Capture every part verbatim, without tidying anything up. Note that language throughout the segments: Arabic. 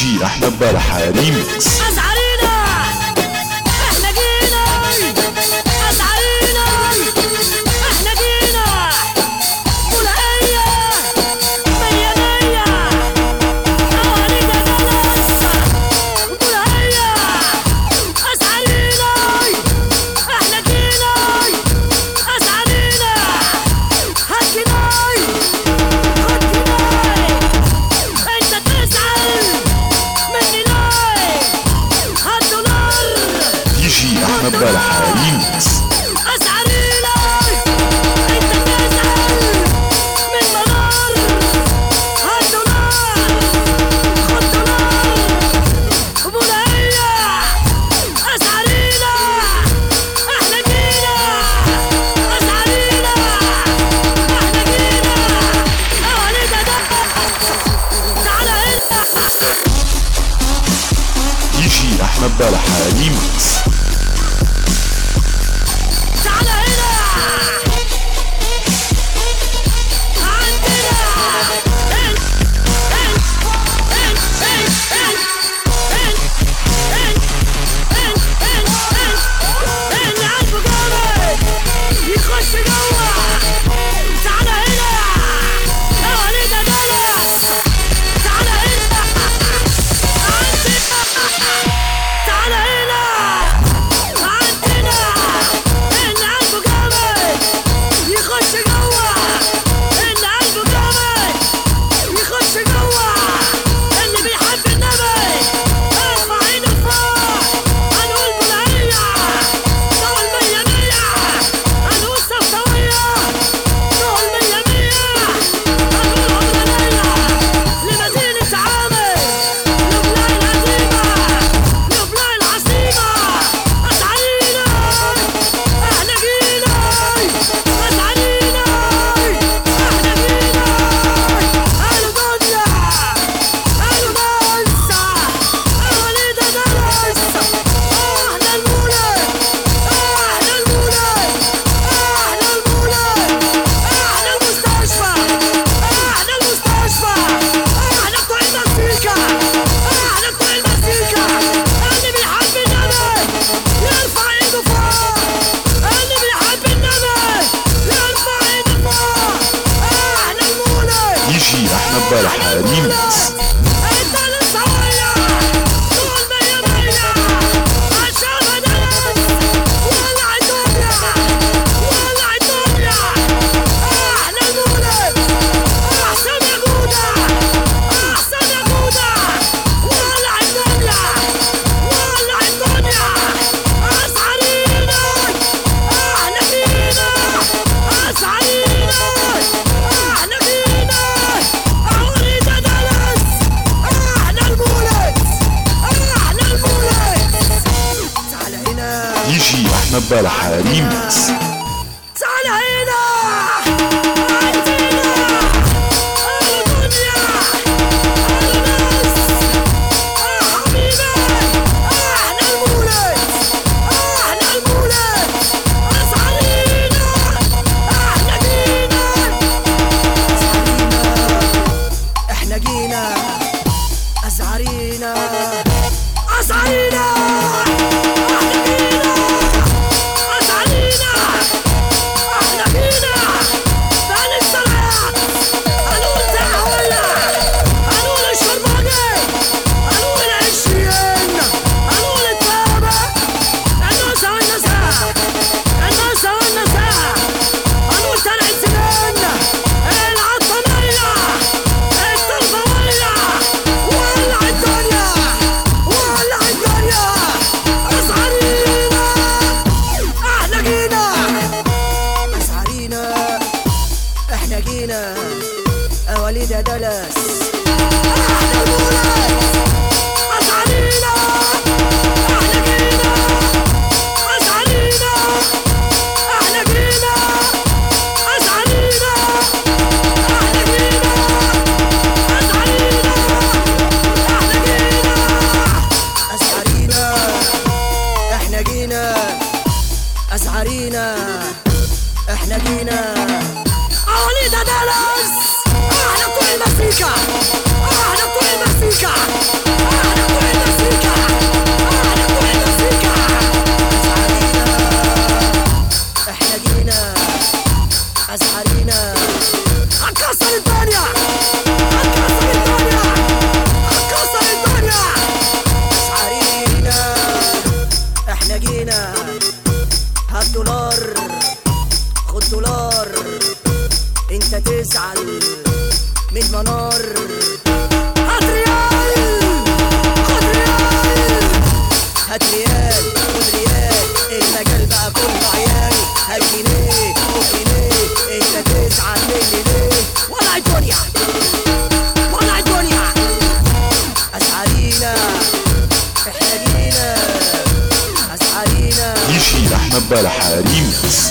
جي احمد بلحة ريميكس. أزعرينا احنا جينا، أزعرينا احنا جينا، بلقية مية مية، أوالينا جلسة بلقية. أزعرينا احنا جينا، أزعرينا هكيناي هكيناي، انت تزعل مني ليه؟ هالدولار دي جي احمد بلحة ريميكس. أزعرينا انت تزعل من منار، هالدولار خد دولار بلقية. أزعرينا احنا جينا، أزعرينا احنا جينا، أوالينا ده تعالى هنا. دي جي احمد بلحة ريميكس. تعالى هنا عندنا ان ان ان ان ان ان ان ان ان ان قلبه جامد يخش جوه. تعالى هنا أوالينا دلس، تعالى هنا عندنا، تعالى هنا عندنا ان قلبه جامد يخش جوه، ان قلبه جامد يخش جوه. اللي بيحب النبي ارفع ايده فوق، هنقول بلقية نقول مية مية، هنقول صفصوية نقول مية مية، هنقول عمرانية لمدينة عامر، لبنان القديمة، لبنان العظيمة. أزعرينا احنا جينا، أزعرينا احنا جينا، قالوا دنيا قالوا ننسى أوالينا دلس. احنا المولد احنا المولد احنا المولد احنا المستشفى احنا المستشفى احنا بتوع المزيكا احنا بتوع المزيكا. اللي بيحب النبي يرفع ايده فوق، اللي بيحب النبي يرفع ايده فوق. احنا المولد دي جي احمد بلحة ريميكس. انت للصوية نقول مية مية، عالشعب دلس ولع الدنيا ولع الدنيا. احنا المولد احسن يا جودة احسن يا جودة، ولع الدنيا ولع الدنيا. أزعرينا احنا جينا، أزعرينا احنا جينا، أوالينا دلس. احنا المولد احنا المولد. تعالى هنا دي جي احمد بلحة ريميكس. تعالى هنا عندنا، قالوا دنيا قالوا ناس، اه حبيبي احنا المولد احنا المولد. أزعرينا احنا جينا، احنا جينا، أزعرينا أزعرينا احنا جينا، أزعرينا احنا جينا. بقى الصلاة هنقول تحوية، هنقول الشرباجي، هنقول العشرين، هنقول التابة، النزهة والنزهة النزهة والنزهة، هنقول تلع الزمان، العطانية، التربوية، ولع الدنيا ولع الدنيا. أزعرينا احنا جينا، أزعرينا احنا جينا، أوالينا دلس. احنا المولد أزعرينا احنا جينا، أزعرينا احنا جينا، أزعرينا احنا جينا، أزعرينا احنا جينا، أزعرينا احنا جينا، أزعرينا احنا جينا، أوالينا دلس. احنا بتوع المزيكا احنا بتوع المزيكا مشعل مش منار. هات ريال خد ريال، هات ريال خد ريال، المجال بقى كله عيال. هات جنيه وجنيه، انت تزعل مني ليه؟ ولع الدنيا ولع الدنيا، اسعارينا احنا جينا، اسعارينا. دي جي احمد بلحة ريمكس.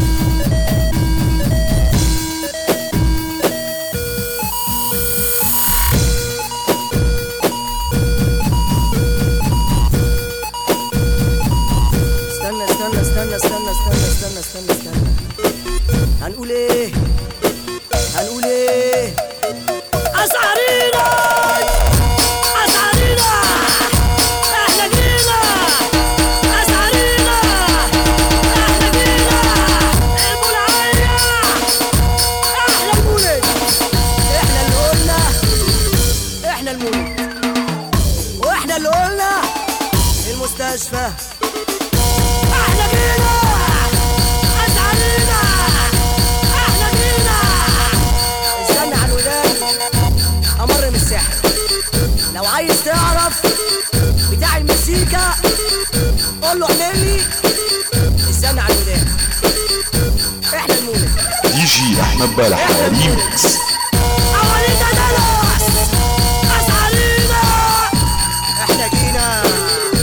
استنى استنى استنى استنى استنى استنى استنى استنى هنقول ايه؟ هنقول ايه؟ اسعارينا اسعارينا احنا جينا، اسعارينا احنا جينا، المولعية احنا المولد، احنا اللي قلنا احنا المولد، واحنا اللي قلنا المستشفى. احنا جينا اسعارينا احنا جينا. استنى على الودان امر من السحر، لو عايز تعرف بتاع المزيكا قول له اعمل لي. استنى على الودان احنا المولد. دي جي احمد بلحة ريمكس. عواليد دلوس اسعارينا احنا جينا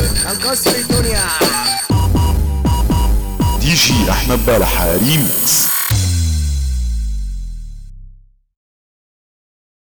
هنكسر الدنيا. دي جي احمد بلحة ريمكس.